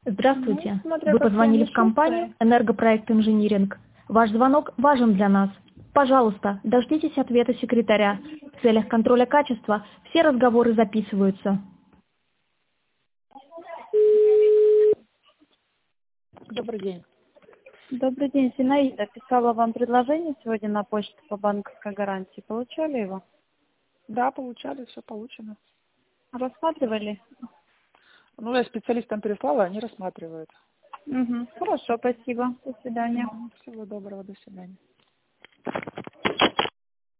Ну, Здравствуйте. смотря Вы какие позвонили они в компанию шустрые. «Энергопроект Инжиниринг». Ваш звонок важен для нас. Пожалуйста, дождитесь ответа секретаря. В целях контроля качества все разговоры записываются. Добрый день. Добрый день, Зинаида. Писала вам предложение сегодня на почту по банковской гарантии. Получали его? Да, получали, все получено. Рассматривали? Ну, я специалистам переслала, они рассматривают. Угу. Хорошо, спасибо. До свидания. Всего доброго, до свидания.